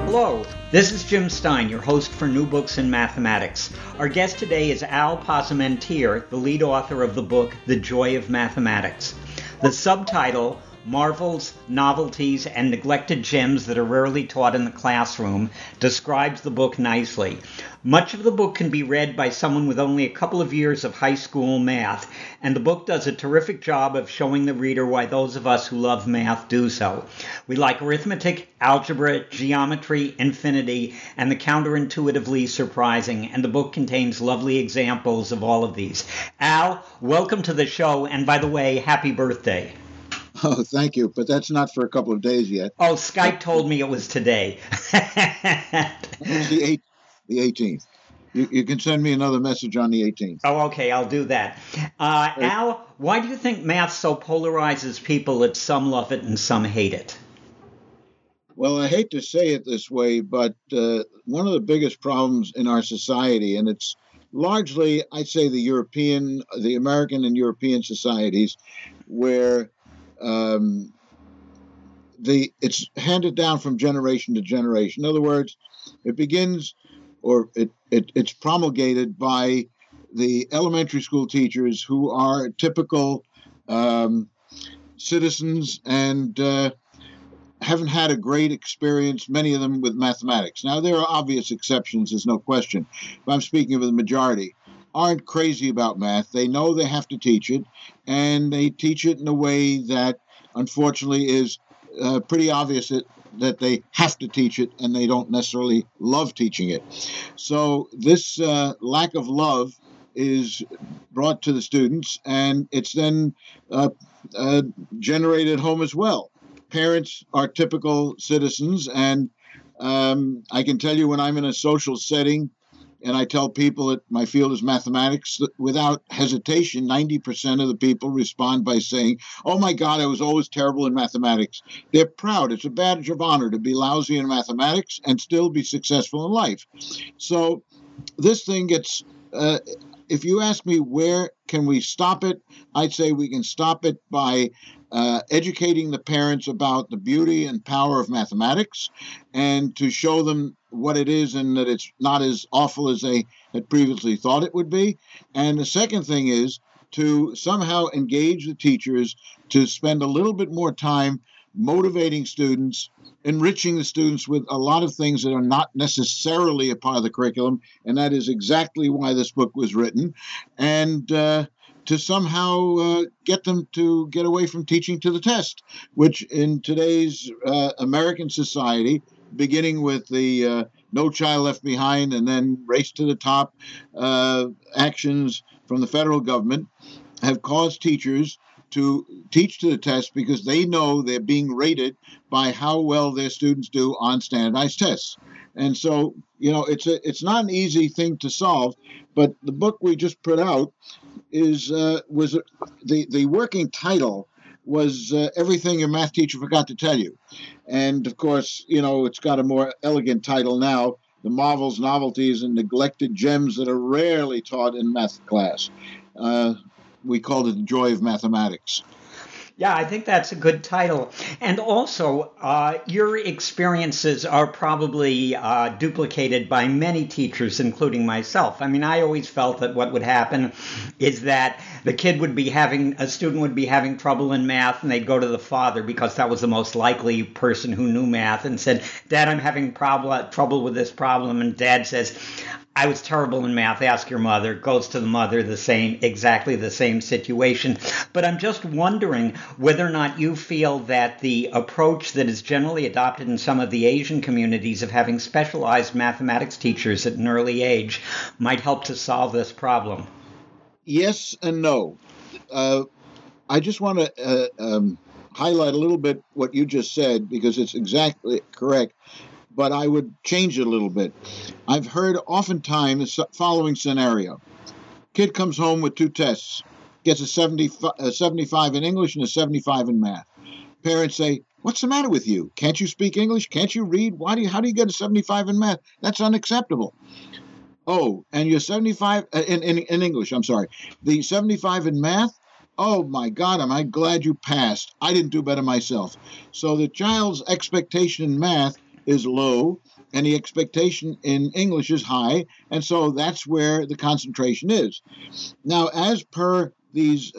Hello, this is Jim Stein, your host for New Books in Mathematics. Our guest today is Al Pasamentier, the lead author of the book The Joy of Mathematics. The subtitle, Marvels, Novelties, and Neglected Gems That Are Rarely Taught in the Classroom, describes the book nicely. Much of the book can be read by someone with only a couple of years of high school math, and the book does a terrific job of showing the reader why those of us who love math do so. We like arithmetic, algebra, geometry, infinity, and the counterintuitively surprising, and the book contains lovely examples of all of these. Al, welcome to the show, and by the way, happy birthday. Oh, thank you. But that's not for a couple of days yet. Oh, Skype told me it was today. It's the 18th. You can send me another message on the 18th. Oh, okay, I'll do that. Al, why do you think math so polarizes people that some love it and some hate it? Well, I hate to say it this way, but one of the biggest problems in our society, and it's largely, I'd say, the American and European societies, where it's handed down from generation to generation. In other words, it begins, or it's promulgated by the elementary school teachers who are typical citizens and haven't had a great experience, many of them, with mathematics. Now, there are obvious exceptions, there's no question, but I'm speaking of the majority. Aren't crazy about math. They know they have to teach it, and they teach it in a way that, unfortunately, is pretty obvious that they have to teach it, and they don't necessarily love teaching it. So this lack of love is brought to the students, and it's then generated home as well. Parents are typical citizens, and I can tell you when I'm in a social setting, and I tell people that my field is mathematics, without hesitation, 90% of the people respond by saying, oh my God, I was always terrible in mathematics. They're proud. It's a badge of honor to be lousy in mathematics and still be successful in life. So this thing gets, if you ask me where can we stop it, I'd say we can stop it by educating the parents about the beauty and power of mathematics, and to show them what it is and that it's not as awful as they had previously thought it would be. And the second thing is to somehow engage the teachers to spend a little bit more time motivating students, enriching the students with a lot of things that are not necessarily a part of the curriculum, and that is exactly why this book was written, and to somehow get them to get away from teaching to the test, which in today's American society, beginning with the No Child Left Behind and then Race to the Top actions from the federal government, have caused teachers to teach to the test because they know they're being rated by how well their students do on standardized tests. And so, it's not an easy thing to solve, but the book we just put out was the working title was Everything Your Math Teacher Forgot to Tell You. And of course, it's got a more elegant title now, The Marvels, Novelties, and Neglected Gems That Are Rarely Taught in Math Class. We called it The Joy of Mathematics. Yeah, I think that's a good title. And also, your experiences are probably duplicated by many teachers, including myself. I mean, I always felt that what would happen is that a student would be having trouble in math, and they'd go to the father because that was the most likely person who knew math, and said, Dad, I'm having trouble with this problem. And Dad says, I was terrible in math, ask your mother. Goes to the mother, exactly the same situation. But I'm just wondering whether or not you feel that the approach that is generally adopted in some of the Asian communities of having specialized mathematics teachers at an early age might help to solve this problem. Yes and no. I just want to highlight a little bit what you just said, because it's exactly correct, but I would change it a little bit. I've heard oftentimes the following scenario. Kid comes home with two tests, gets a 75 in English and a 75 in math. Parents say, what's the matter with you? Can't you speak English? Can't you read? How do you get a 75 in math? That's unacceptable. Oh, and you're 75 in English, I'm sorry. The 75 in math? Oh my God, am I glad you passed. I didn't do better myself. So the child's expectation in math is low, and the expectation in English is high, and so that's where the concentration is. Now, as per these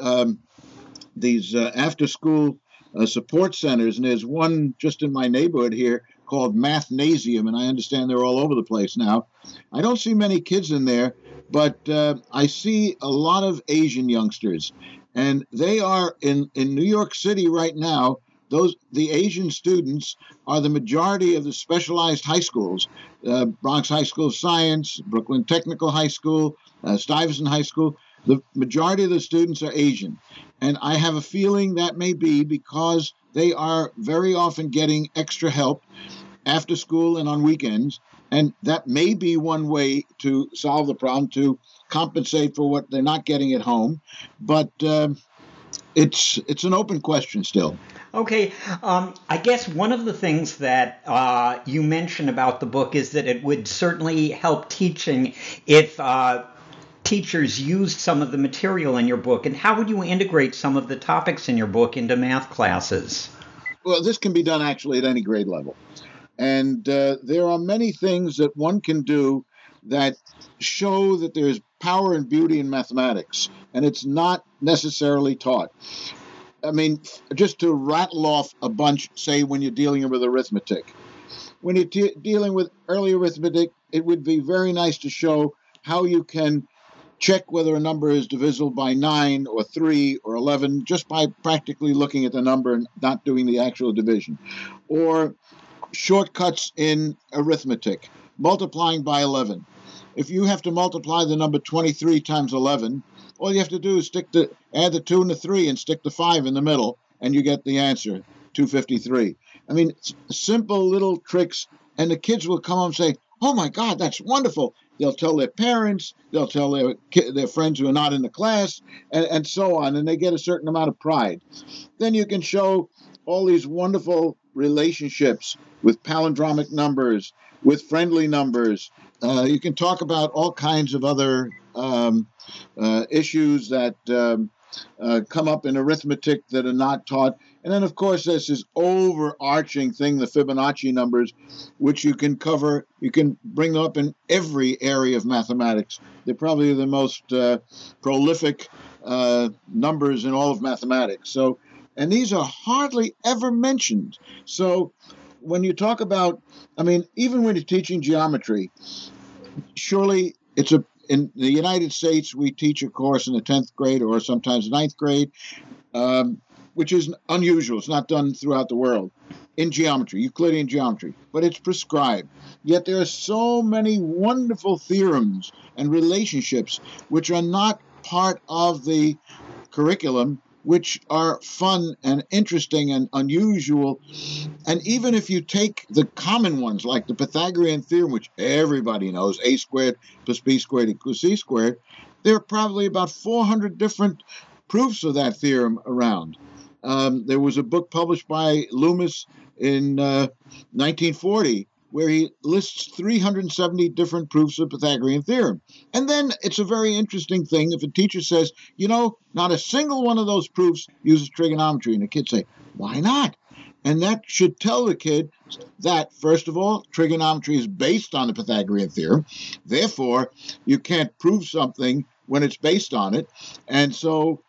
after-school support centers, and there's one just in my neighborhood here called Mathnasium, and I understand they're all over the place now. I don't see many kids in there, but I see a lot of Asian youngsters, and they are in New York City right now. The Asian students are the majority of the specialized high schools, Bronx High School of Science, Brooklyn Technical High School, Stuyvesant High School. The majority of the students are Asian. And I have a feeling that may be because they are very often getting extra help after school and on weekends. And that may be one way to solve the problem, to compensate for what they're not getting at home. But it's an open question still. Okay, I guess one of the things that you mentioned about the book is that it would certainly help teaching if teachers used some of the material in your book. And how would you integrate some of the topics in your book into math classes? Well, this can be done actually at any grade level. And there are many things that one can do that show that there's power and beauty in mathematics, and it's not necessarily taught. I mean, just to rattle off a bunch, say when you're dealing with arithmetic. When you're dealing with early arithmetic, it would be very nice to show how you can check whether a number is divisible by 9 or 3 or 11 just by practically looking at the number and not doing the actual division. Or shortcuts in arithmetic, multiplying by 11. If you have to multiply the number 23 times 11, all you have to do is add the 2 and the 3 and stick the 5 in the middle, and you get the answer, 253. I mean, simple little tricks, and the kids will come up and say, "Oh my God, that's wonderful." They'll tell their parents, they'll tell their friends who are not in the class, and so on, and they get a certain amount of pride. Then you can show all these wonderful relationships with palindromic numbers, with friendly numbers. You can talk about all kinds of other issues that come up in arithmetic that are not taught. And then, of course, there's this overarching thing, the Fibonacci numbers, which you can cover. You can bring them up in every area of mathematics. They're probably the most prolific numbers in all of mathematics. And these are hardly ever mentioned. So when you talk about, I mean, even when you're teaching geometry, surely in the United States, we teach a course in the 10th grade or sometimes 9th grade, which is unusual. It's not done throughout the world, in geometry, Euclidean geometry, but it's prescribed. Yet there are so many wonderful theorems and relationships which are not part of the curriculum, which are fun and interesting and unusual. And even if you take the common ones, like the Pythagorean theorem, which everybody knows, a squared plus b squared equals c squared, there are probably about 400 different proofs of that theorem around. There was a book published by Loomis in 1940 where he lists 370 different proofs of Pythagorean theorem. And then it's a very interesting thing if a teacher says, not a single one of those proofs uses trigonometry. And the kids say, why not? And that should tell the kid that, first of all, trigonometry is based on the Pythagorean theorem. Therefore, you can't prove something when it's based on it. And so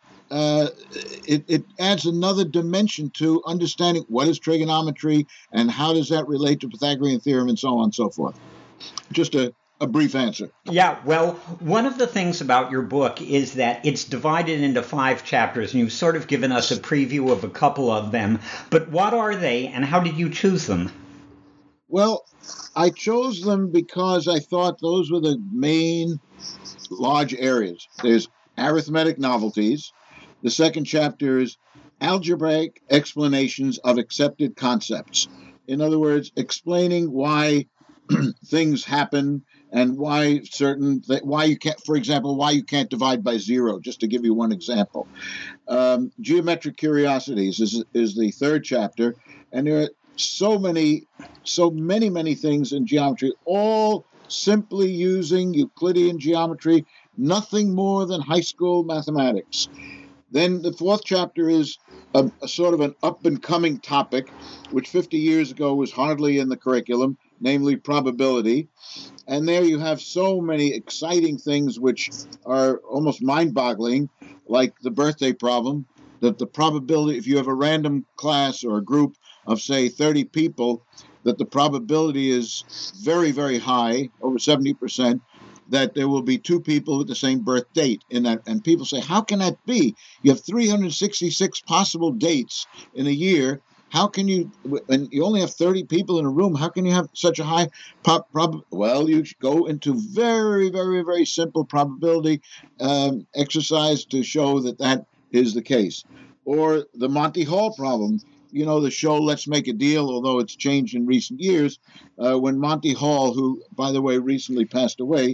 it adds another dimension to understanding what is trigonometry and how does that relate to Pythagorean theorem and so on and so forth. Just a brief answer. Yeah, well, one of the things about your book is that it's divided into 5 chapters, and you've sort of given us a preview of a couple of them. But what are they, and how did you choose them? Well, I chose them because I thought those were the main large areas. There's arithmetic novelties. The second chapter is algebraic explanations of accepted concepts. In other words, explaining why things happen and why you can't, for example, why you can't divide by 0, just to give you one example. Geometric curiosities is the third chapter, and there are so many things in geometry, all simply using Euclidean geometry, nothing more than high school mathematics. Then the fourth chapter is a sort of an up-and-coming topic, which 50 years ago was hardly in the curriculum, namely probability. And there you have so many exciting things which are almost mind-boggling, like the birthday problem, that the probability, if you have a random class or a group of, say, 30 people, that the probability is very, very high, over 70%, that there will be two people with the same birth date in that. And people say, how can that be? You have 366 possible dates in a year. How can you, and you only have 30 people in a room, how can you have such a high well, you go into very, very, very simple probability exercise to show that that is the case. Or the Monty Hall problem, you know, the show Let's Make a Deal, although it's changed in recent years, when Monty Hall, who, by the way, recently passed away,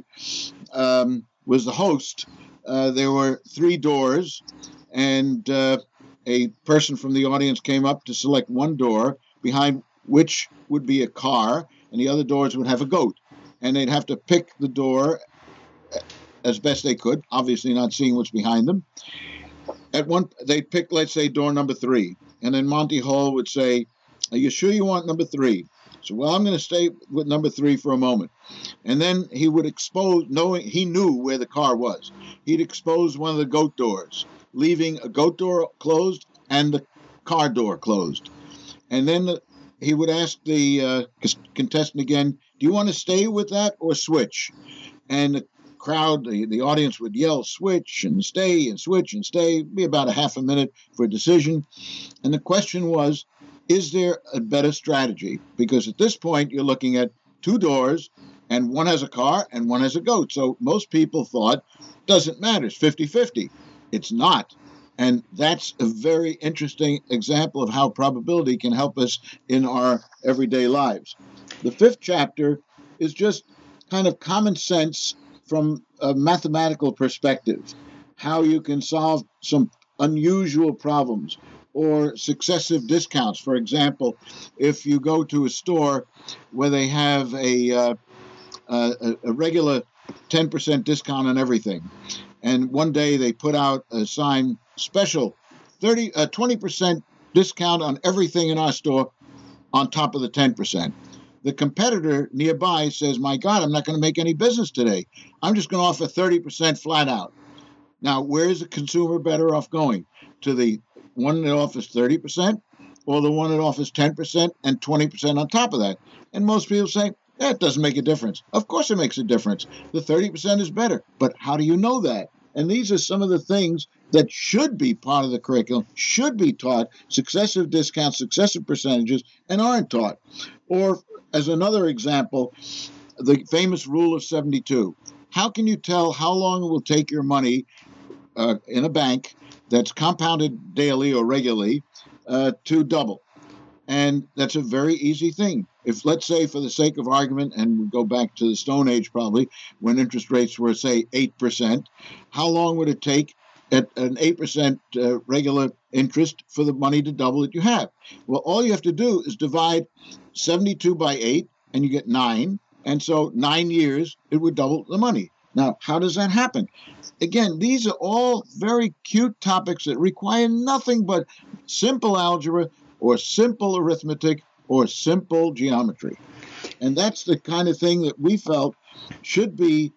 was the host, there were three doors, and a person from the audience came up to select one door, behind which would be a car, and the other doors would have a goat. And they'd have to pick the door as best they could, obviously not seeing what's behind them. They'd pick, let's say, door number 3. And then Monty Hall would say, are you sure you want number 3? So, well, I'm going to stay with number 3 for a moment. And then he would expose, knowing he knew where the car was, he'd expose one of the goat doors, leaving a goat door closed and the car door closed. And then he would ask the contestant again, do you want to stay with that or switch? And the crowd, the audience would yell, switch and stay and switch and stay. It'd be about a half a minute for a decision. And the question was, is there a better strategy? Because at this point, you're looking at two doors, and one has a car and one has a goat. So most people thought, doesn't matter, it's 50-50. It's not. And that's a very interesting example of how probability can help us in our everyday lives. The 5th chapter is just kind of common sense from a mathematical perspective, how you can solve some unusual problems or successive discounts. For example, if you go to a store where they have a regular 10% discount on everything, and one day they put out a sign, special 20% discount on everything in our store on top of the 10%. The competitor nearby says, my God, I'm not going to make any business today. I'm just going to offer 30% flat out. Now, where is the consumer better off going? To the one that offers 30% or the one that offers 10% and 20% on top of that? And most people say, that doesn't make a difference. Of course it makes a difference. The 30% is better. But how do you know that? And these are some of the things that should be part of the curriculum, should be taught, successive discounts, successive percentages, and aren't taught. Or, as another example, the famous rule of 72. How can you tell how long it will take your money in a bank that's compounded daily or regularly to double? And that's a very easy thing. If, let's say, for the sake of argument, and we go back to the Stone Age probably, when interest rates were, say, 8%, how long would it take at an 8% regular interest for the money to double that you have? Well, all you have to do is divide 72 by 8, and you get 9. And so 9 years, it would double the money. Now, how does that happen? Again, these are all very cute topics that require nothing but simple algebra or simple arithmetic or simple geometry. And that's the kind of thing that we felt should be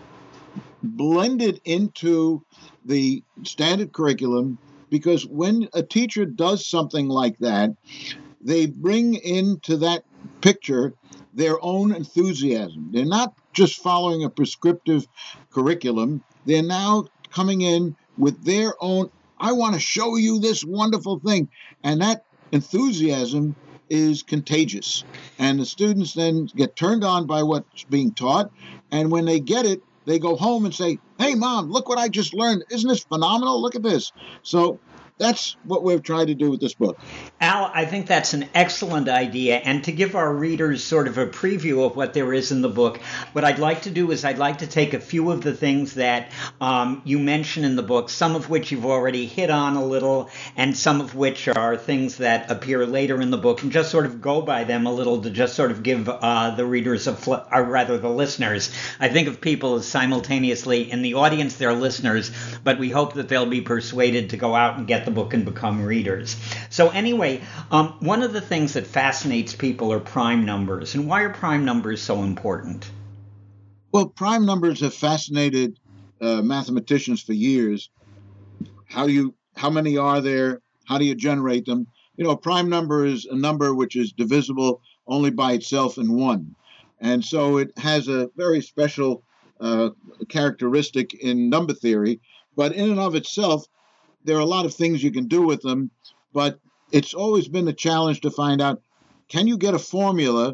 blended into the standard curriculum, because when a teacher does something like that, they bring into that picture their own enthusiasm. They're not just following a prescriptive curriculum. They're now coming in with their own, I want to show you this wonderful thing. And that enthusiasm is contagious. And the students then get turned on by what's being taught. And when they get it, they go home and say, hey, Mom, look what I just learned. Isn't this phenomenal? Look at this. So that's what we've tried to do with this book. Al, I think that's an excellent idea. And to give our readers sort of a preview of what there is in the book, what I'd like to do is I'd like to take a few of the things that you mention in the book, some of which you've already hit on a little, and some of which are things that appear later in the book, and just sort of go by them a little to just sort of give the readers, or rather the listeners. I think of people as simultaneously in the audience, they're listeners, but we hope that they'll be persuaded to go out and get the book and become readers. So anyway, one of the things that fascinates people are prime numbers. And why are prime numbers so important? Well, prime numbers have fascinated mathematicians for years. How many are there? How do you generate them? A prime number is a number which is divisible only by itself in one. And so it has a very special uh, characteristic in number theory. But in and of itself, there are a lot of things you can do with them. But it's always been a challenge to find out, can you get a formula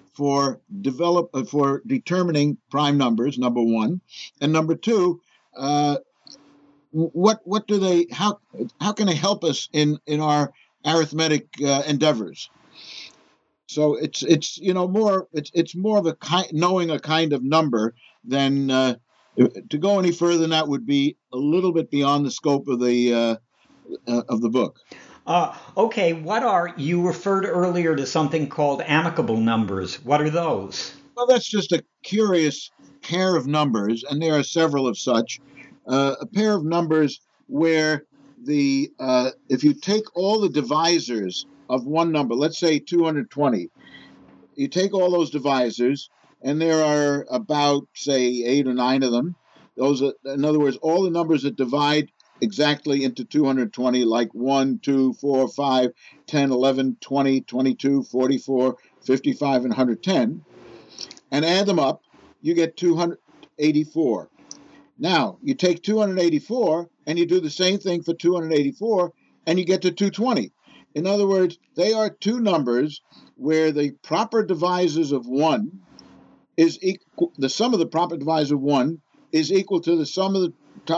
for determining prime numbers, number one, and number two, uh, what do they how can they help us in our arithmetic endeavors? So it's more it's more of a knowing a kind of number than to go any further than that would be a little bit beyond the scope of the book. Okay, you referred earlier to something called amicable numbers. What are those? Well, that's just a curious pair of numbers, and there are several of such. A pair of numbers where if you take all the divisors of one number, let's say 220, you take all those divisors, and there are about, say, 8 or 9 of them. In other words, all the numbers that divide exactly into 220, like 1, 2, 4, 5, 10, 11, 20, 22, 44, 55, and 110, and add them up, you get 284. Now, you take 284 and you do the same thing for 284 and you get to 220. In other words, they are two numbers where the proper divisors of 1 is equal, the sum of the proper divisor of 1 is equal to the sum of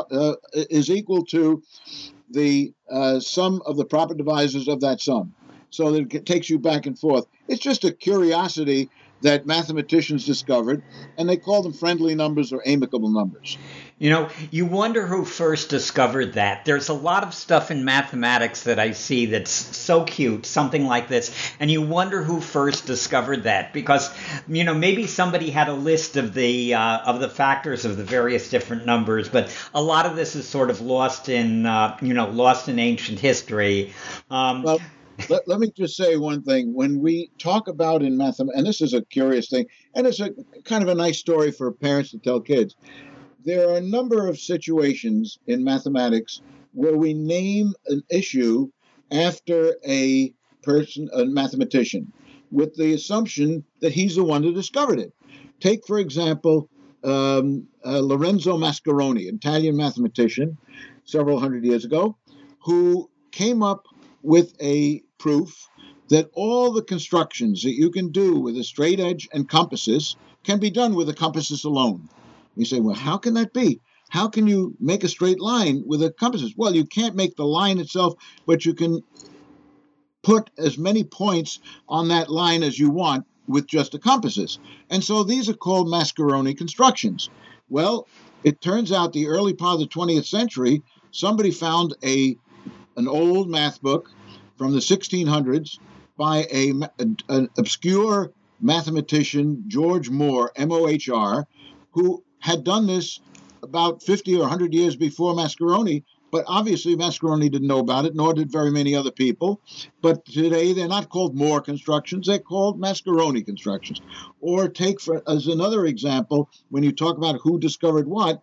the sum of the proper divisors of that sum. So that it takes you back and forth. It's just a curiosity that mathematicians discovered, and they call them friendly numbers or amicable numbers. You wonder who first discovered that. There's a lot of stuff in mathematics that I see that's so cute, something like this, and you wonder who first discovered that because, maybe somebody had a list of the factors of the various different numbers, but a lot of this is sort of lost in ancient history. Well, let me just say one thing. When we talk about in mathematics, and this is a curious thing, and it's a kind of a nice story for parents to tell kids, there are a number of situations in mathematics where we name an issue after a mathematician, with the assumption that he's the one who discovered it. Take, for example, Lorenzo Mascheroni, an Italian mathematician several hundred years ago, who came up with a proof that all the constructions that you can do with a straight edge and compasses can be done with the compasses alone. You say, well, how can that be? How can you make a straight line with the compasses? Well, you can't make the line itself, but you can put as many points on that line as you want with just the compasses. And so these are called Mascheroni constructions. Well, it turns out the early part of the 20th century, somebody found an old math book from the 1600s by an obscure mathematician, George Mohr, M-O-H-R, who had done this about 50 or 100 years before Mascheroni, but obviously Mascheroni didn't know about it, nor did very many other people. But today they're not called Mohr constructions, they're called Mascheroni constructions. Or take as another example, when you talk about who discovered what,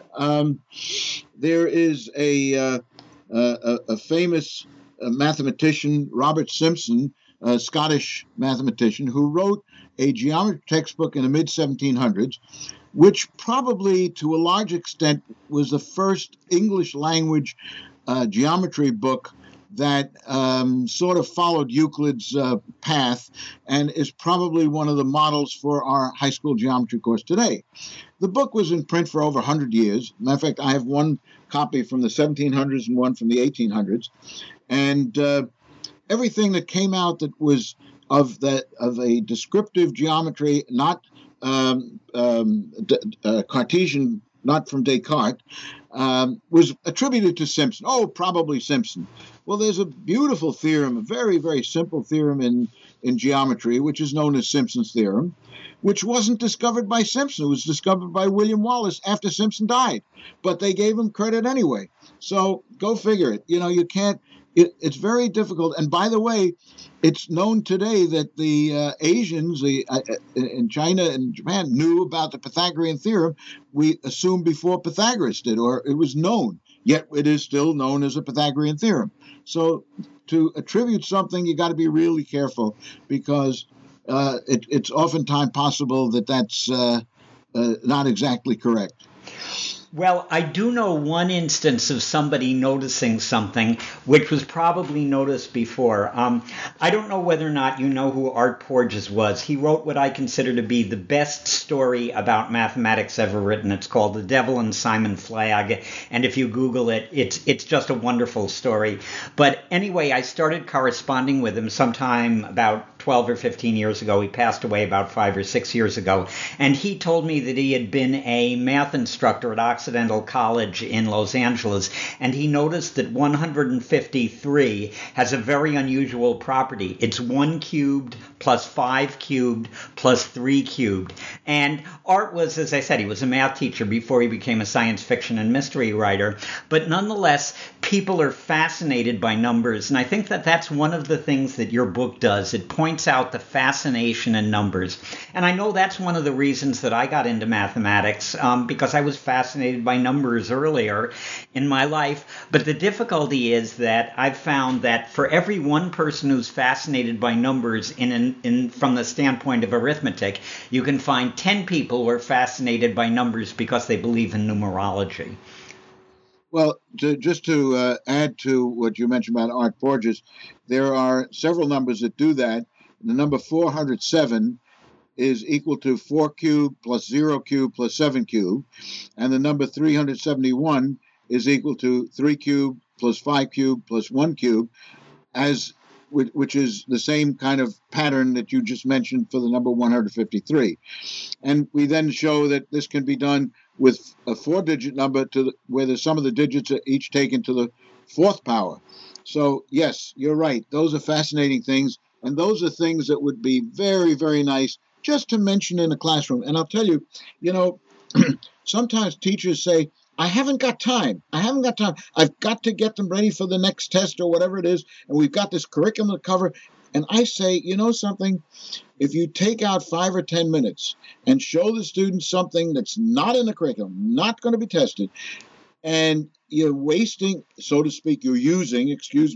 there is a famous mathematician, Robert Simpson, a Scottish mathematician, who wrote a geometry textbook in the mid-1700s, which probably to a large extent was the first English language geometry book that sort of followed Euclid's path and is probably one of the models for our high school geometry course today. The book was in print for over 100 years. Matter of fact, I have one copy from the 1700s and one from the 1800s. And everything that came out that was of a descriptive geometry, not Cartesian, not from Descartes, was attributed to Simpson. Oh, probably Simpson. Well, there's a beautiful theorem, a very, very simple theorem in in geometry, which is known as Simpson's theorem, which wasn't discovered by Simpson. It was discovered by William Wallace after Simpson died, but they gave him credit anyway. So go figure it. You can't. It's very difficult. And by the way, it's known today that the Asians in China and Japan knew about the Pythagorean theorem. We assumed before Pythagoras did, or it was known. Yet it is still known as a Pythagorean theorem. So to attribute something, you got to be really careful, because it's oftentimes possible that that's not exactly correct. Well, I do know one instance of somebody noticing something, which was probably noticed before. I don't know whether or not you know who Art Porges was. He wrote what I consider to be the best story about mathematics ever written. It's called The Devil and Simon Flagg, and if you Google it, it's just a wonderful story. But anyway, I started corresponding with him sometime about 12 or 15 years ago. He passed away about 5 or 6 years ago, and he told me that he had been a math instructor at Occidental College in Los Angeles, and he noticed that 153 has a very unusual property. It's 1 cubed plus 5 cubed plus 3 cubed. And Art was, as I said, he was a math teacher before he became a science fiction and mystery writer. But nonetheless, people are fascinated by numbers, and I think that that's one of the things that your book does. It points out the fascination in numbers. And I know that's one of the reasons that I got into mathematics, because I was fascinated by numbers earlier in my life. But the difficulty is that I've found that for every one person who's fascinated by numbers from the standpoint of arithmetic, you can find 10 people who are fascinated by numbers because they believe in numerology. Well, just to add to what you mentioned about Art Porges, there are several numbers that do that. The number 407 is equal to 4 cubed plus 0 cubed plus 7 cubed, and the number 371 is equal to 3 cubed plus 5 cubed plus 1 cubed, which is the same kind of pattern that you just mentioned for the number 153. And we then show that this can be done with a 4-digit number where the sum of the digits are each taken to the 4th power. So yes, you're right. Those are fascinating things, and those are things that would be very, very nice just to mention in a classroom. And I'll tell you, sometimes teachers say, I haven't got time. I've got to get them ready for the next test or whatever it is, and we've got this curriculum to cover. And I say, you know something? If you take out 5 or 10 minutes and show the students something that's not in the curriculum, not going to be tested, and you're wasting, so to speak, you're using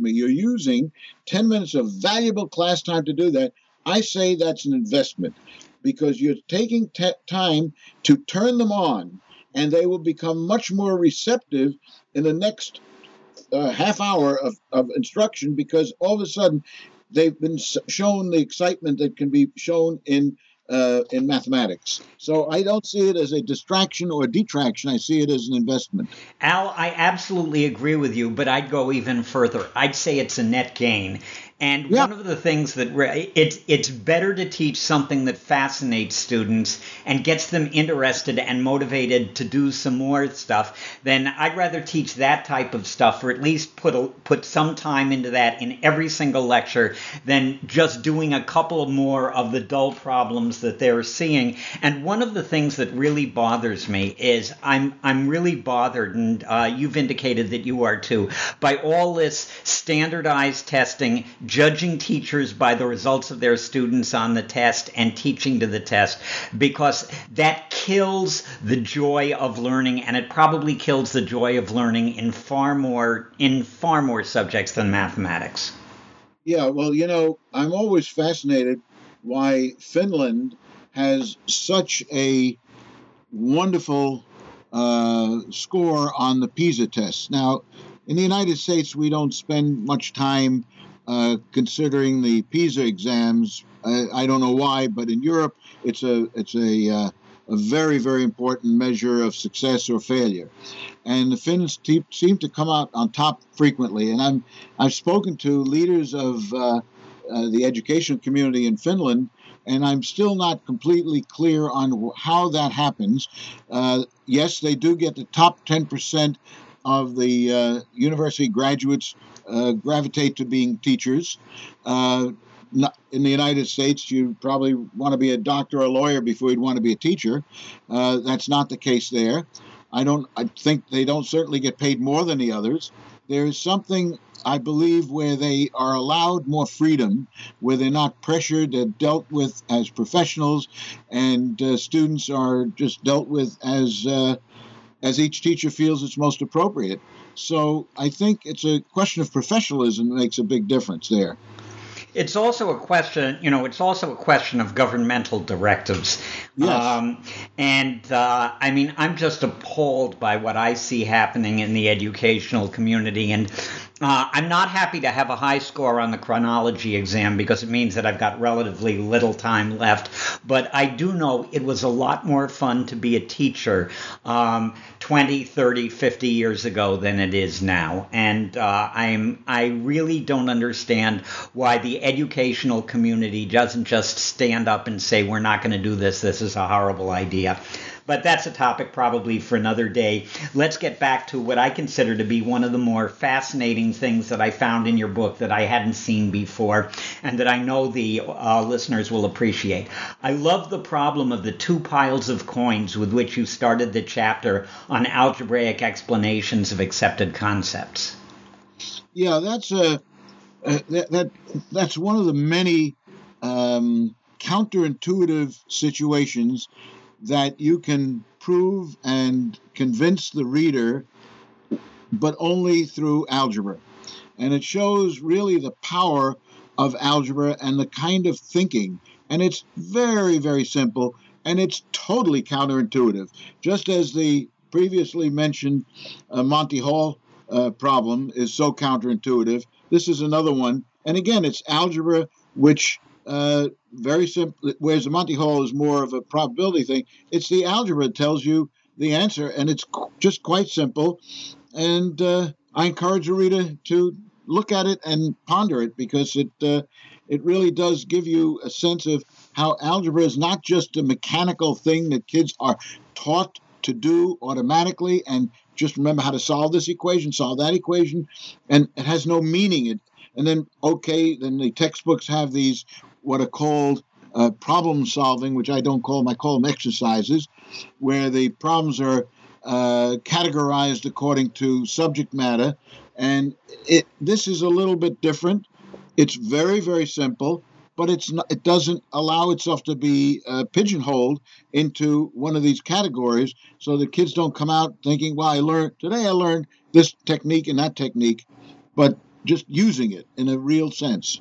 10 minutes of valuable class time to do that, I say that's an investment, because you're taking time to turn them on, and they will become much more receptive in the next half hour of instruction, because all of a sudden they've been shown the excitement that can be shown in mathematics. So I don't see it as a distraction or detraction. I see it as an investment. Al, I absolutely agree with you, but I'd go even further. I'd say it's a net gain. And one of the things that it's better to teach something that fascinates students and gets them interested and motivated to do some more stuff, then I'd rather teach that type of stuff, or at least put some time into that in every single lecture, than just doing a couple more of the dull problems that they're seeing. And one of the things that really bothers me is I'm really bothered, and you've indicated that you are too, by all this standardized testing, judging teachers by the results of their students on the test and teaching to the test, because that kills the joy of learning, and it probably kills the joy of learning in far more subjects than mathematics. Yeah, well, I'm always fascinated why Finland has such a wonderful score on the PISA test. Now, in the United States, we don't spend much time considering the PISA exams. I don't know why, but in Europe, it's a very, very important measure of success or failure. And the Finns seem to come out on top frequently. And I've spoken to leaders of the education community in Finland, and I'm still not completely clear on how that happens. Yes, they do get the top 10% of the university graduates gravitate to being teachers. in the United States, you'd probably want to be a doctor or a lawyer before you'd want to be a teacher. That's not the case there. I think they don't certainly get paid more than the others. There is something, I believe, where they are allowed more freedom, where they're not pressured, they're dealt with as professionals, and students are just dealt with as each teacher feels it's most appropriate. So I think it's a question of professionalism that makes a big difference there. It's also a question, of governmental directives. Yes. I mean, I'm just appalled by what I see happening in the educational community. And I'm not happy to have a high score on the chronology exam because it means that I've got relatively little time left. But I do know it was a lot more fun to be a teacher 20, 30, 50 years ago than it is now. And I really don't understand why the educational community doesn't just stand up and say, we're not going to do this. This is a horrible idea. But that's a topic probably for another day. Let's get back to what I consider to be one of the more fascinating things that I found in your book that I hadn't seen before and that I know the listeners will appreciate. I love the problem of the two piles of coins with which you started the chapter on algebraic explanations of accepted concepts. Yeah, that's that's one of the many counterintuitive situations that you can prove and convince the reader, but only through algebra. And it shows really the power of algebra and the kind of thinking. And it's very, very simple, and it's totally counterintuitive. Just as the previously mentioned Monty Hall problem is so counterintuitive, this is another one. And again, it's algebra, which very simple, whereas the Monty Hall is more of a probability thing. It's the algebra that tells you the answer, and it's just quite simple. And I encourage the reader to look at it and ponder it, because it really does give you a sense of how algebra is not just a mechanical thing that kids are taught to do automatically and just remember how to solve this equation, solve that equation, and it has no meaning. And then the textbooks have these what are called problem solving, which I don't call them, I call them exercises, where the problems are categorized according to subject matter. And this is a little bit different. It's very, very simple, but it doesn't allow itself to be pigeonholed into one of these categories, so the kids don't come out thinking, well, I learned this technique and that technique, but just using it in a real sense.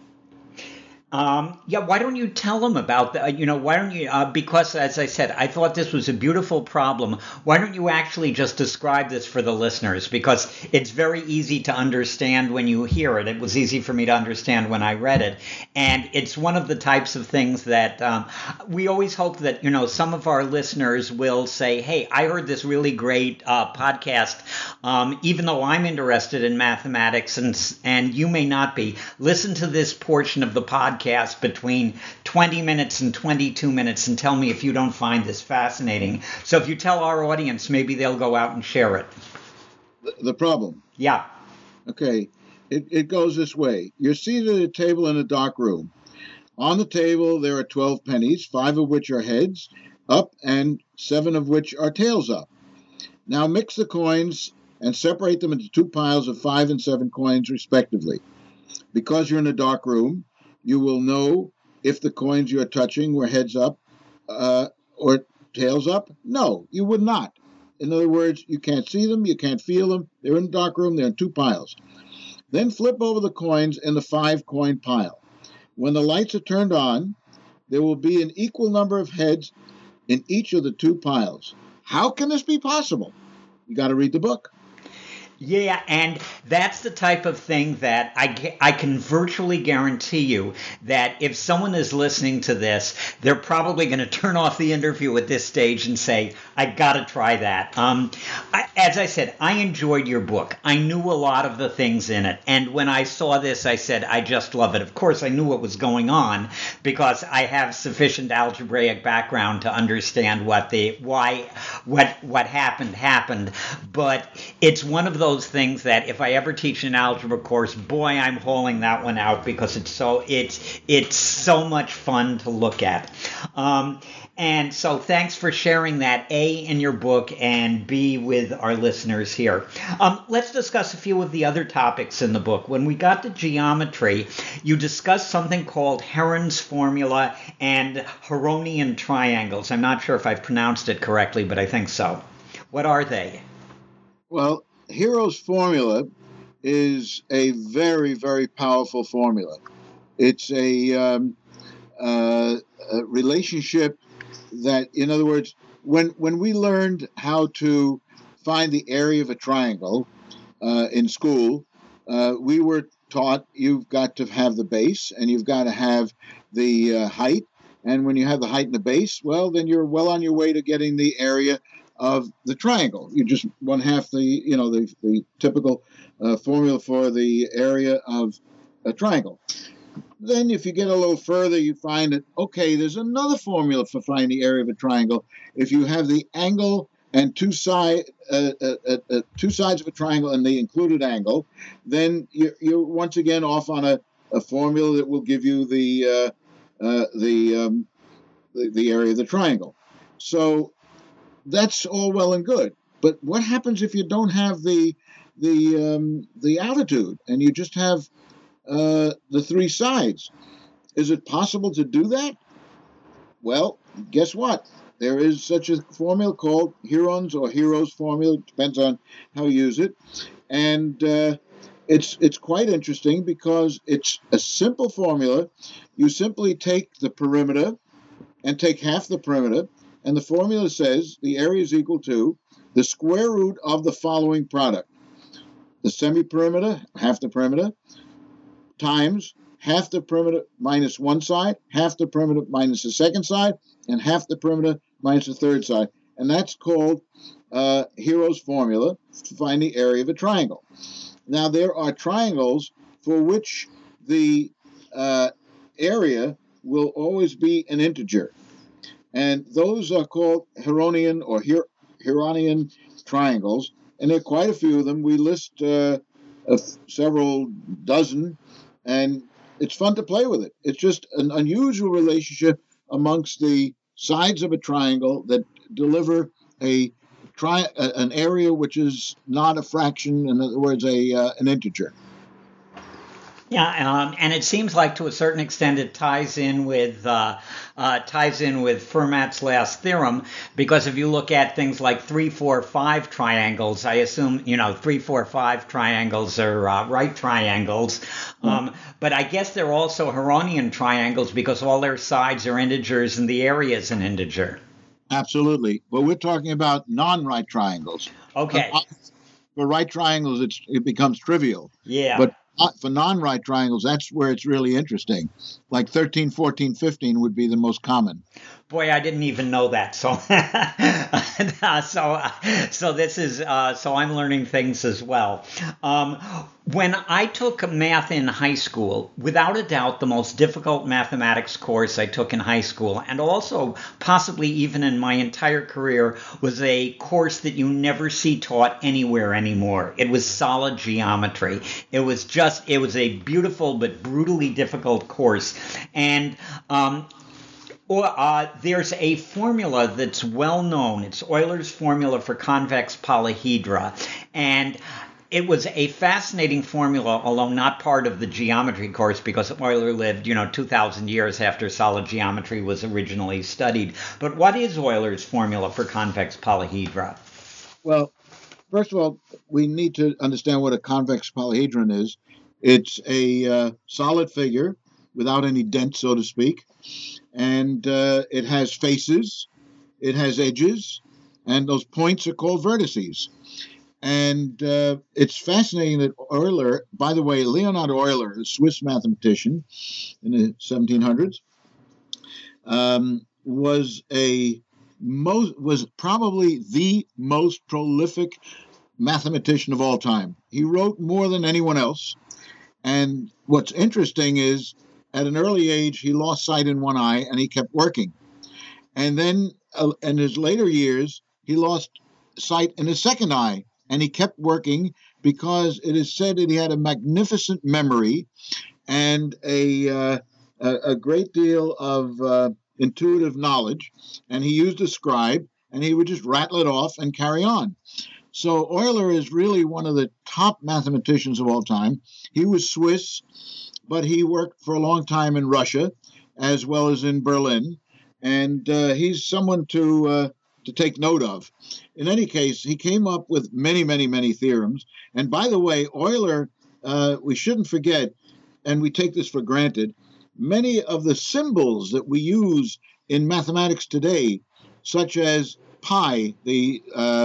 Why don't you tell them about that? Why don't you, because as I said, I thought this was a beautiful problem. Why don't you actually just describe this for the listeners? Because it's very easy to understand when you hear it. It was easy for me to understand when I read it. And it's one of the types of things that we always hope that, some of our listeners will say, hey, I heard this really great podcast, even though I'm interested in mathematics and you may not be. Listen to this portion of the podcast between 20 minutes and 22 minutes and tell me if you don't find this fascinating. So if you tell our audience, maybe they'll go out and share it. The problem? Yeah. Okay. It goes this way. You're seated at a table in a dark room. On the table, there are 12 pennies, 5 of which are heads up and 7 of which are tails up. Now mix the coins and separate them into 2 piles of 5 and 7 coins, respectively. Because you're in a dark room, you will know if the coins you're touching were heads up or tails up. No, you would not. In other words, you can't see them, you can't feel them. They're in a dark room, they're in 2 piles. Then flip over the coins in the 5-coin pile. When the lights are turned on, there will be an equal number of heads in each of the 2 piles. How can this be possible? You got to read the book. Yeah, and that's the type of thing that I can virtually guarantee you that if someone is listening to this, they're probably going to turn off the interview at this stage and say, I got to try that. As I said, I enjoyed your book. I knew a lot of the things in it. And when I saw this, I said, I just love it. Of course, I knew what was going on because I have sufficient algebraic background to understand what happened. But it's one of those those things that if I ever teach an algebra course, boy, I'm hauling that one out because it's so much fun to look at. And so thanks for sharing that, A, in your book, and B, with our listeners here. Let's discuss a few of the other topics in the book. When we got to geometry, you discussed something called Heron's formula and Huronian triangles. I'm not sure if I've pronounced it correctly, but I think so. What are they? Well, Hero's formula is a very, very powerful formula. It's a relationship that, in other words, when we learned how to find the area of a triangle in school, we were taught you've got to have the base and you've got to have the height. And when you have the height and the base, well, then you're well on your way to getting the area of the triangle. You just one half the typical formula for the area of a triangle. Then if you get a little further, you find that, okay, there's another formula for finding the area of a triangle. If you have the angle and two sides of a triangle and the included angle, then you're once again off on a formula that will give you the area of the triangle. So that's all well and good. But what happens if you don't have the altitude and you just have the three sides? Is it possible to do that? Well, guess what? There is such a formula called Heron's or Hero's formula. It depends on how you use it. And it's quite interesting because it's a simple formula. You simply take the perimeter and take half the perimeter, and the formula says the area is equal to the square root of the following product. The semi-perimeter, half the perimeter, times half the perimeter minus one side, half the perimeter minus the second side, and half the perimeter minus the third side. And that's called Hero's formula to find the area of a triangle. Now, there are triangles for which the area will always be an integer. And those are called Huronian or Huronian triangles. And there are quite a few of them. We list several dozen, and it's fun to play with it. It's just an unusual relationship amongst the sides of a triangle that deliver an area which is not a fraction, in other words, an integer. Yeah, and it seems like to a certain extent it ties in with Fermat's last theorem, because if you look at things like 3, 4, 5 triangles, I assume 3, 4, 5 triangles are right triangles, but I guess they're also Huronian triangles because all their sides are integers and the area is an integer. Absolutely, but we're talking about non-right triangles. Okay. For right triangles, it becomes trivial. Yeah. But for non-right triangles, that's where it's really interesting. Like 13, 14, 15 would be the most common. Boy, I didn't even know that. So, so this is so I'm learning things as well. When I took math in high school, without a doubt, the most difficult mathematics course I took in high school, and also possibly even in my entire career, was a course that you never see taught anywhere anymore. It was solid geometry. It was a beautiful but brutally difficult course, and there's a formula that's well known. It's Euler's formula for convex polyhedra. And it was a fascinating formula, although not part of the geometry course because Euler lived, 2,000 years after solid geometry was originally studied. But what is Euler's formula for convex polyhedra? Well, first of all, we need to understand what a convex polyhedron is. It's a solid figure without any dent, so to speak. And it has faces, it has edges, and those points are called vertices. And it's fascinating that Euler, by the way, Leonhard Euler, a Swiss mathematician in the 1700s, was probably the most prolific mathematician of all time. He wrote more than anyone else. And what's interesting is, at an early age, he lost sight in one eye, and he kept working. And then in his later years, he lost sight in his second eye, and he kept working because it is said that he had a magnificent memory and a great deal of intuitive knowledge, and he used a scribe, and he would just rattle it off and carry on. So Euler is really one of the top mathematicians of all time. He was Swiss, but he worked for a long time in Russia as well as in Berlin, and he's someone to take note of. In any case, he came up with many, many, many theorems. And by the way, Euler, we shouldn't forget, and we take this for granted, many of the symbols that we use in mathematics today, such as pi, the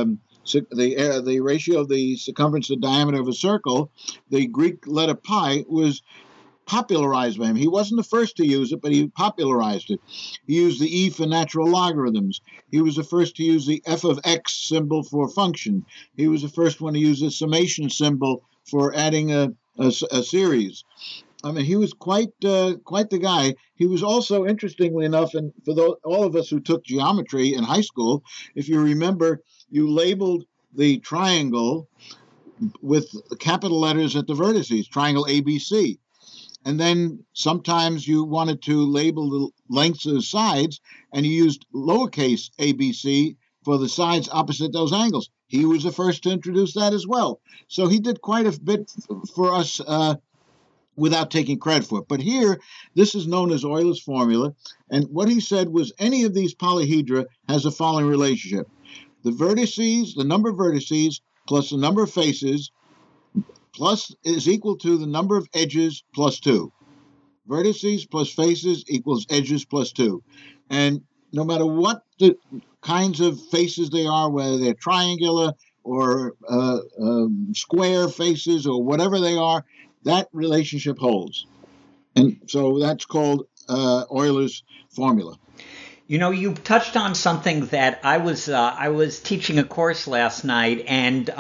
ratio of the circumference to diameter of a circle, the Greek letter pi was popularized by him. He wasn't the first to use it, but he popularized it. He used the E for natural logarithms. He was the first to use the f of x symbol for function. He was the first one to use the summation symbol for adding a series. I mean, he was quite the guy. He was also, interestingly enough, and for all of us who took geometry in high school, if you remember, you labeled the triangle with capital letters at the vertices, triangle ABC. And then sometimes you wanted to label the lengths of the sides, and you used lowercase ABC for the sides opposite those angles. He was the first to introduce that as well. So he did quite a bit for us without taking credit for it. But here, this is known as Euler's formula. And what he said was any of these polyhedra has the following relationship. The vertices, the number of vertices, plus the number of faces, plus is equal to the number of edges plus 2. Vertices plus faces equals edges plus 2. And no matter what the kinds of faces they are, whether they're triangular or square faces or whatever they are, that relationship holds. And so that's called Euler's formula. You know, you touched on something that I was teaching a course last night, and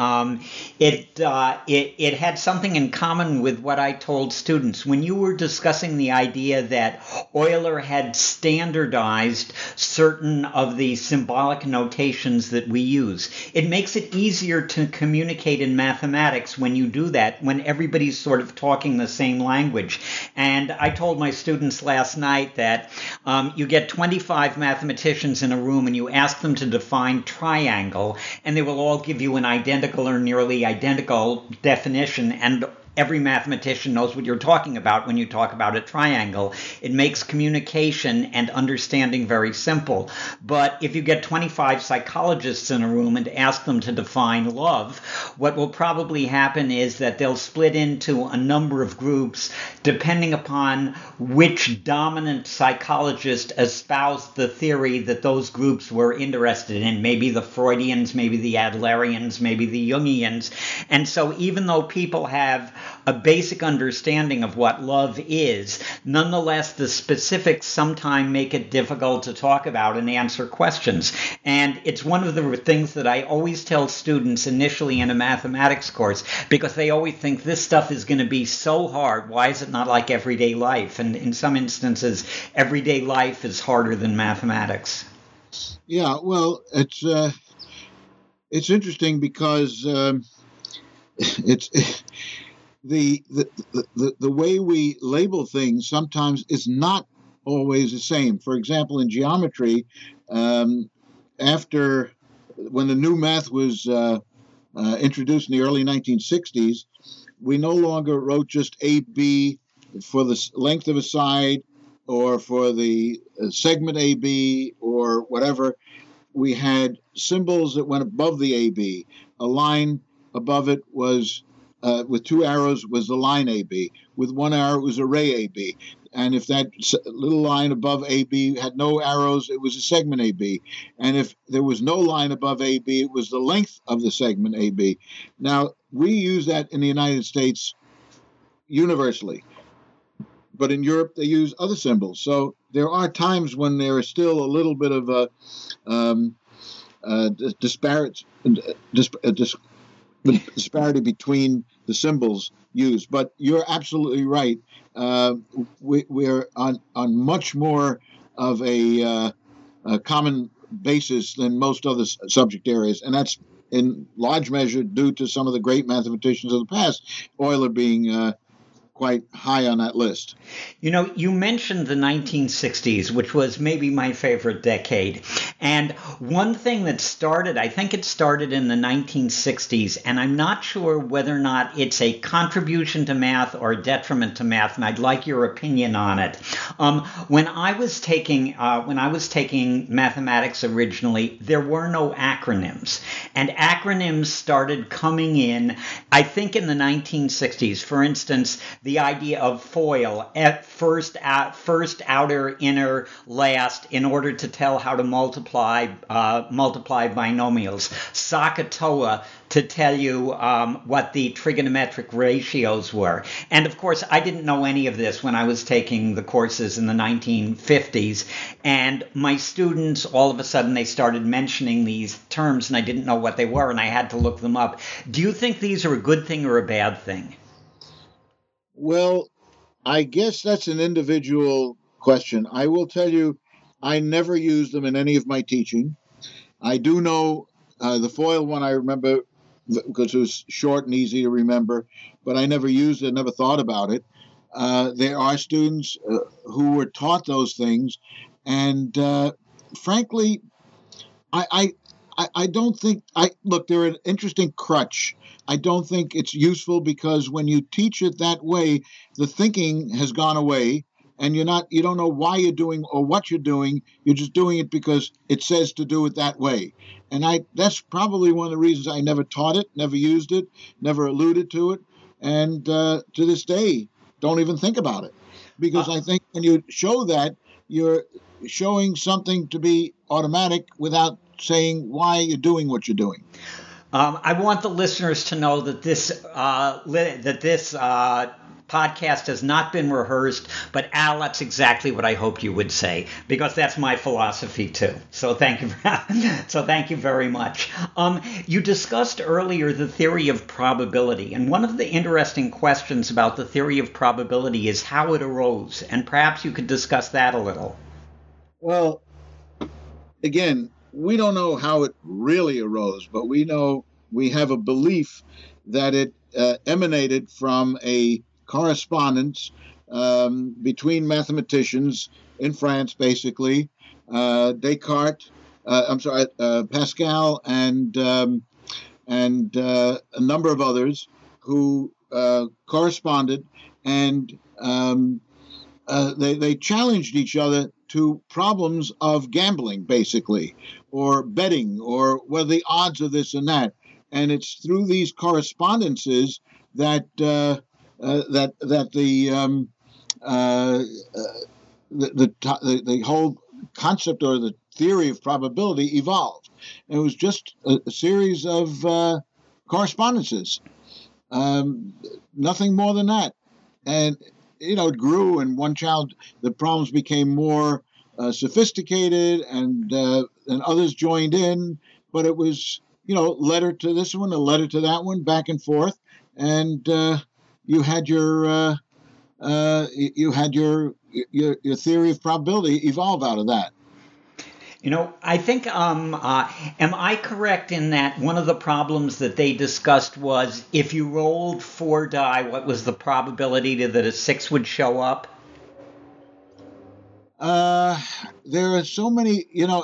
it had something in common with what I told students when you were discussing the idea that Euler had standardized certain of the symbolic notations that we use. It makes it easier to communicate in mathematics when you do that, when everybody's sort of talking the same language. And I told my students last night that you get 25 mathematicians in a room and you ask them to define triangle, and they will all give you an identical or nearly identical definition, and every mathematician knows what you're talking about when you talk about a triangle. It makes communication and understanding very simple. But if you get 25 psychologists in a room and ask them to define love, what will probably happen is that they'll split into a number of groups depending upon which dominant psychologist espoused the theory that those groups were interested in. Maybe the Freudians, maybe the Adlerians, maybe the Jungians. And so even though people have a basic understanding of what love is, nonetheless, the specifics sometimes make it difficult to talk about and answer questions. And it's one of the things that I always tell students initially in a mathematics course, because they always think this stuff is going to be so hard. Why is it not like everyday life? And in some instances, everyday life is harder than mathematics. Yeah, well, it's interesting because it's the way we label things sometimes is not always the same. For example, in geometry, after when the new math was introduced in the early 1960s, we no longer wrote just AB for the length of a side or for the segment AB or whatever. We had symbols that went above the AB. A line above it was with two arrows was the line AB. With one arrow, it was array AB. And if that little line above AB had no arrows, it was a segment AB. And if there was no line above AB, it was the length of the segment AB. Now, we use that in the United States universally. But in Europe, they use other symbols. So there are times when there is still a little bit of a disparity between the symbols used. But you're absolutely right. We're on much more of a common basis than most other subject areas, and that's in large measure due to some of the great mathematicians of the past, Euler being quite high on that list. You know, you mentioned the 1960s, which was maybe my favorite decade. And one thing that started, I think it started in the 1960s, and I'm not sure whether or not it's a contribution to math or a detriment to math, and I'd like your opinion on it. When I was taking mathematics originally, there were no acronyms, and acronyms started coming in, I think, in the 1960s. For instance, the idea of FOIL, first, outer, inner, last, in order to tell how to multiply binomials. SOHCAHTOA, to tell you what the trigonometric ratios were. And of course, I didn't know any of this when I was taking the courses in the 1950s. And my students, all of a sudden, they started mentioning these terms, and I didn't know what they were, and I had to look them up. Do you think these are a good thing or a bad thing? Well, I guess that's an individual question. I will tell you, I never used them in any of my teaching. I do know the FOIL one I remember because it was short and easy to remember, but I never used it, never thought about it. There are students who were taught those things, and frankly, I don't think look, they're an interesting crutch. I don't think it's useful because when you teach it that way, the thinking has gone away, and you don't know why you're doing or what you're doing. You're just doing it because it says to do it that way. And that's probably one of the reasons I never taught it, never used it, never alluded to it, and to this day don't even think about it. Because I think when you show that, you're showing something to be automatic without saying why you're doing what you're doing. I want the listeners to know that this podcast has not been rehearsed, but Al, that's exactly what I hoped you would say, because that's my philosophy too. So thank you very much. You discussed earlier the theory of probability, and one of the interesting questions about the theory of probability is how it arose, and perhaps you could discuss that a little. Well, again, we don't know how it really arose, but we know we have a belief that it emanated from a correspondence between mathematicians in France, basically, Pascal, and a number of others who corresponded, and they challenged each other to problems of gambling, basically, or betting, or what are the odds of this and that. And it's through these correspondences that the whole concept or the theory of probability evolved. And it was just a series of correspondences, nothing more than that. And it grew, and the problems became more sophisticated, and others joined in. But it was, letter to this one, a letter to that one, back and forth, and you had your theory of probability evolve out of that. I think, am I correct in that one of the problems that they discussed was if you rolled 4 die, what was the probability that a 6 would show up? There are so many,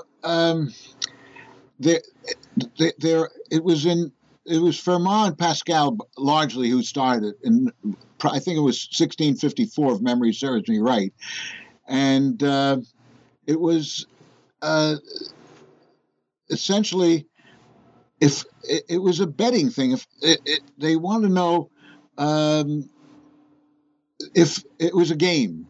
it was Fermat and Pascal largely who started, and I think it was 1654 if memory serves me right, and it was essentially, if it was a betting thing, if they want to know if it was a game,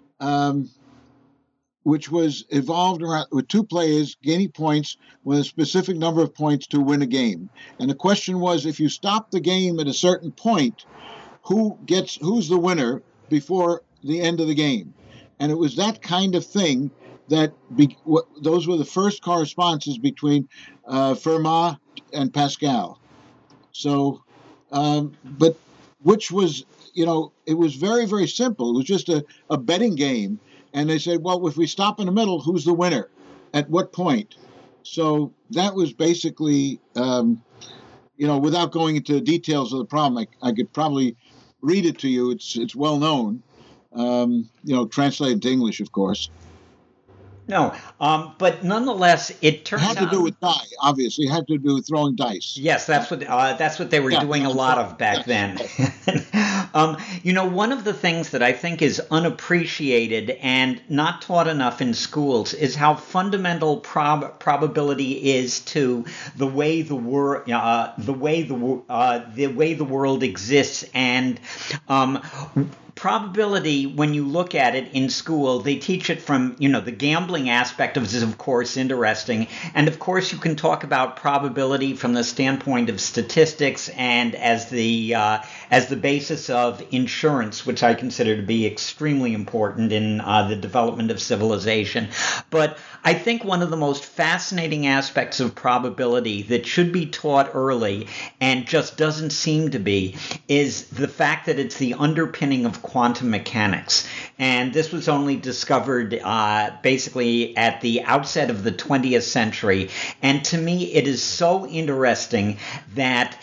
which was evolved around with 2 players gaining points with a specific number of points to win a game. And the question was, if you stop the game at a certain point, who's the winner before the end of the game? And it was that kind of thing that those were the first correspondences between Fermat and Pascal. So, but which was, it was very, very simple. It was just a betting game. And they said, well, if we stop in the middle, who's the winner? At what point? So that was basically without going into the details of the problem, I could probably read it to you. It's well known. Translated to English, of course. No, but nonetheless, it It turns had to do out. with obviously. It had to do with throwing dice. Yes, that's what they were Yeah, doing a I'm lot sorry. of back Yes, then. yes. One of the things that I think is unappreciated and not taught enough in schools is how fundamental probability is to the way the world exists, and um, probability, when you look at it in school, they teach it from, the gambling aspect of it is, of course, interesting. And of course, you can talk about probability from the standpoint of statistics and as the basis of insurance, which I consider to be extremely important in the development of civilization. But I think one of the most fascinating aspects of probability that should be taught early and just doesn't seem to be is the fact that it's the underpinning of quantum mechanics. And this was only discovered basically at the outset of the 20th century. And to me, it is so interesting that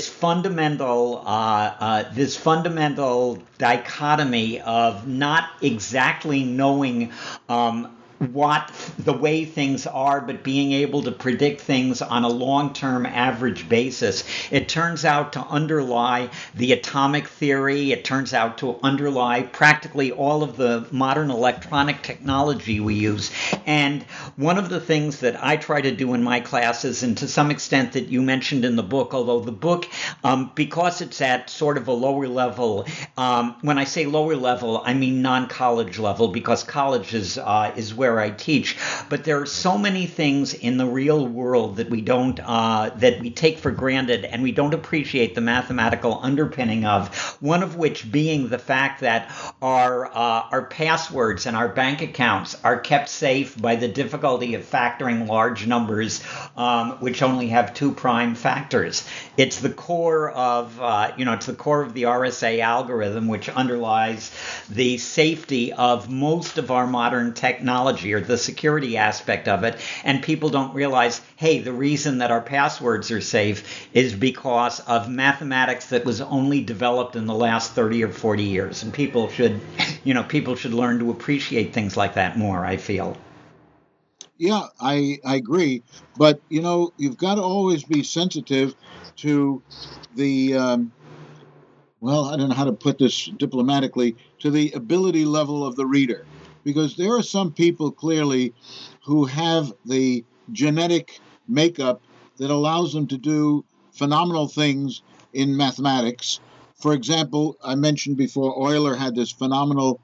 this fundamental dichotomy of not exactly knowing what the way things are, but being able to predict things on a long-term average basis. It turns out to underlie the atomic theory. It turns out to underlie practically all of the modern electronic technology we use. And one of the things that I try to do in my classes, and to some extent that you mentioned in the book, although the book, because it's at sort of a lower level, when I say lower level, I mean non-college level, because college is where I teach. But there are so many things in the real world that we take for granted, and we don't appreciate the mathematical underpinning of. One of which being the fact that our passwords and our bank accounts are kept safe by the difficulty of factoring large numbers, which only have two prime factors. It's the core of the RSA algorithm, which underlies the safety of most of our modern technology, or the security aspect of it. And people don't realize, hey, the reason that our passwords are safe is because of mathematics that was only developed in the last 30 or 40 years. And people should learn to appreciate things like that more, I feel. Yeah, I agree. But you've got to always be sensitive to the well, I don't know how to put this diplomatically, to the ability level of the reader. Because there are some people clearly who have the genetic makeup that allows them to do phenomenal things in mathematics. For example, I mentioned before, Euler had this phenomenal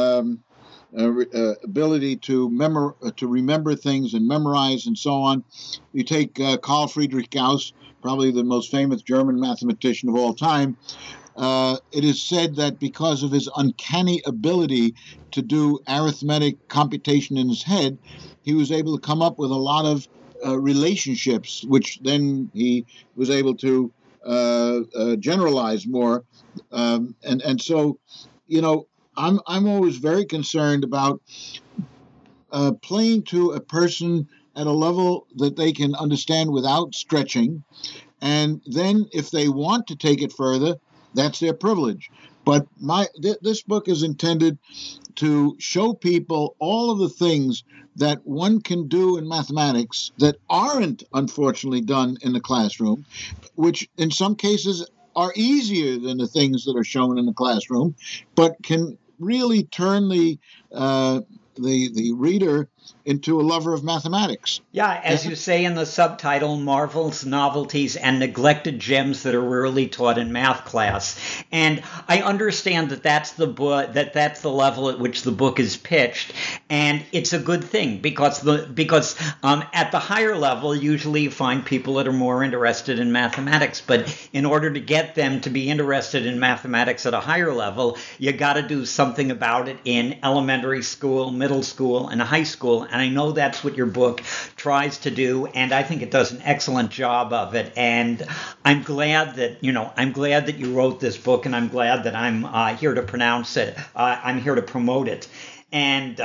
ability to remember things and memorize and so on. You take Carl Friedrich Gauss, probably the most famous German mathematician of all time. It is said that because of his uncanny ability to do arithmetic computation in his head, he was able to come up with a lot of relationships, which then he was able to generalize more. And so, I'm always very concerned about playing to a person at a level that they can understand without stretching. And then if they want to take it further, that's their privilege. But this book is intended to show people all of the things that one can do in mathematics that aren't, unfortunately, done in the classroom, which in some cases are easier than the things that are shown in the classroom, but can really turn the reader into a lover of mathematics. Yeah, as you say in the subtitle, marvels, novelties, and neglected gems that are rarely taught in math class. And I understand that that's the level at which the book is pitched, and it's a good thing because at the higher level, usually you find people that are more interested in mathematics. But in order to get them to be interested in mathematics at a higher level, you got to do something about it in elementary school, middle school, and high school. And I know that's what your book tries to do, and I think it does an excellent job of it. And I'm glad that you wrote this book, and I'm glad that I'm here to pronounce it. I'm here to promote it. And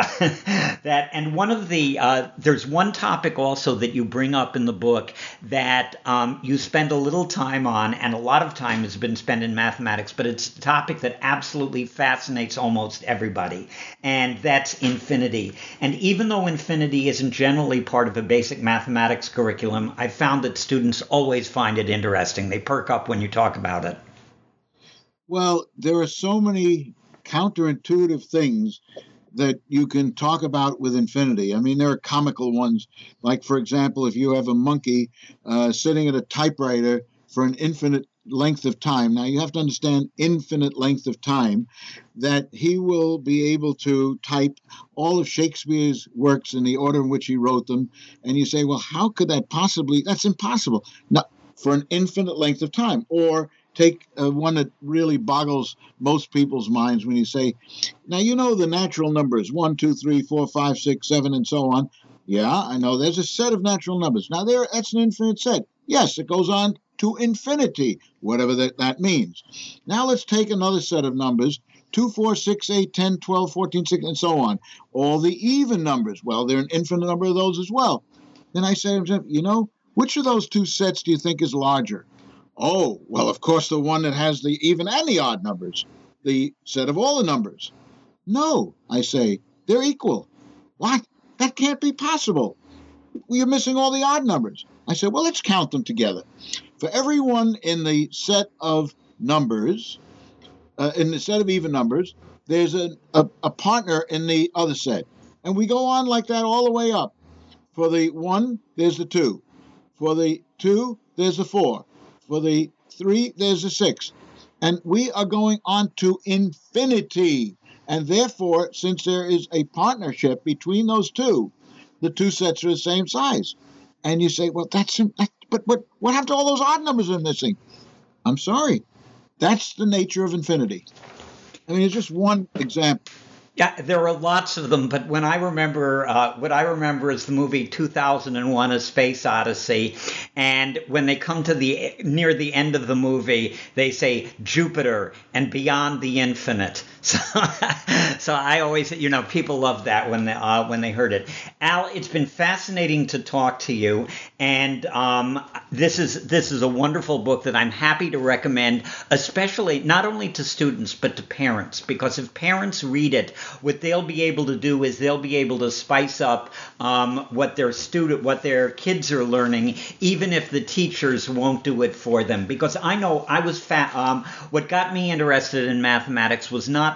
and one of the there's one topic also that you bring up in the book that you spend a little time on, and a lot of time has been spent in mathematics, but it's a topic that absolutely fascinates almost everybody, and that's infinity. And even though infinity isn't generally part of a basic mathematics curriculum, I found that students always find it interesting. They perk up when you talk about it. Well, there are so many counterintuitive things that you can talk about with infinity. I mean, there are comical ones, like, for example, if you have a monkey sitting at a typewriter for an infinite length of time. Now, you have to understand infinite length of time, that he will be able to type all of Shakespeare's works in the order in which he wrote them. And you say, well, how could that possibly? That's impossible. Not for an infinite length of time. Or take one that really boggles most people's minds when you say, now, you know the natural numbers, 1, 2, 3, 4, 5, 6, 7, and so on. Yeah, I know there's a set of natural numbers. Now, that's an infinite set. Yes, it goes on to infinity, whatever that means. Now, let's take another set of numbers, 2, 4, 6, 8, 10, 12, 14, 16, and so on. All the even numbers, well, there are an infinite number of those as well. Then I say to him, you know, which of those two sets do you think is larger? Oh, well, of course, the one that has the even and the odd numbers, the set of all the numbers. No, I say, they're equal. What? That can't be possible. You're missing all the odd numbers. I said, well, let's count them together. For everyone in the set of numbers, in the set of even numbers, there's a partner in the other set. And we go on like that all the way up. For the 1, there's the 2. For the 2, there's the 4. For the 3, there's a 6. And we are going on to infinity. And therefore, since there is a partnership between those two, the two sets are the same size. And you say, well, but what happened to all those odd numbers I'm missing? I'm sorry. That's the nature of infinity. I mean, it's just one example. Yeah, there are lots of them, but when I remember, what I remember is the movie 2001: A Space Odyssey, and when they come to near the end of the movie, they say Jupiter and beyond the infinite. So, so I always, people love that when they heard it. Al, it's been fascinating to talk to you, and this is a wonderful book that I'm happy to recommend, especially not only to students but to parents, because if parents read it, what they'll be able to do is they'll be able to spice up what their kids are learning, even if the teachers won't do it for them. Because I know I was what got me interested in mathematics was not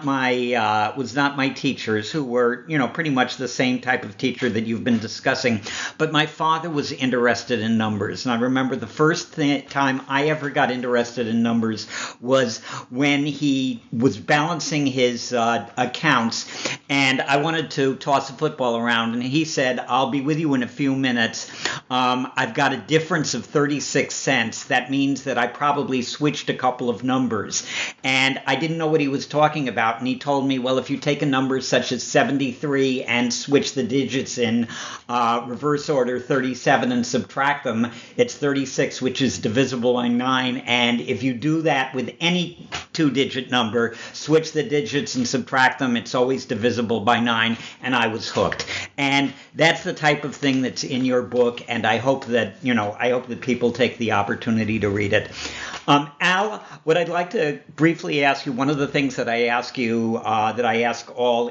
my teachers, who were pretty much the same type of teacher that you've been discussing, but my father was interested in numbers. And I remember the first time I ever got interested in numbers was when he was balancing his accounts, and I wanted to toss a football around, and he said, I'll be with you in a few minutes. I've got a difference of 36 cents. That means that I probably switched a couple of numbers. And I didn't know what he was talking about, and he told me, well, if you take a number such as 73 and switch the digits in reverse order 37 and subtract them, it's 36, which is divisible by 9. And if you do that with any two-digit number, switch the digits and subtract them, it's always divisible by 9. And I was hooked. And that's the type of thing that's in your book, and I hope that people take the opportunity to read it. Al, what I'd like to briefly ask you, one of the things that I ask you, that I ask all the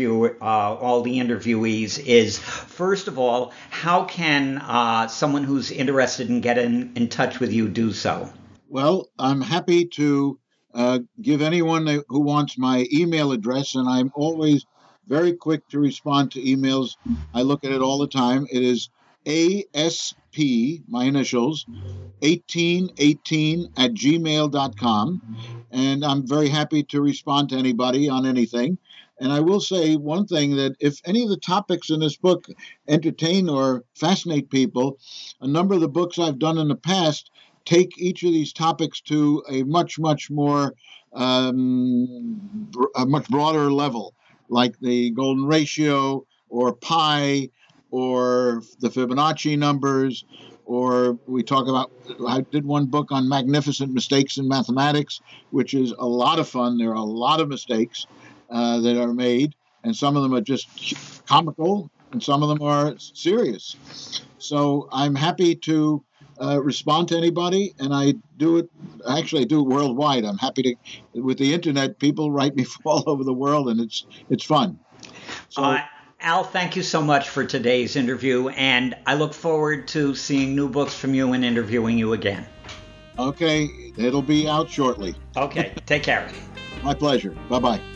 interviewees is, first of all, how can someone who's interested in getting in touch with you do so? Well, I'm happy to give anyone who wants my email address, and I'm always very quick to respond to emails. I look at it all the time. It is ASP, my initials, 1818 at gmail.com. And I'm very happy to respond to anybody on anything. And I will say one thing, that if any of the topics in this book entertain or fascinate people, a number of the books I've done in the past take each of these topics to a much more, a much broader level, like the golden ratio or pi or the Fibonacci numbers, or we talk about, I did one book on magnificent mistakes in mathematics, which is a lot of fun. There are a lot of mistakes that are made, and some of them are just comical, and some of them are serious. So I'm happy to respond to anybody, and I do it worldwide. I'm happy to, with the internet, people write me from all over the world, and it's fun. So, Al, thank you so much for today's interview, and I look forward to seeing new books from you and interviewing you again. Okay, it'll be out shortly. Okay, take care. My pleasure. Bye-bye.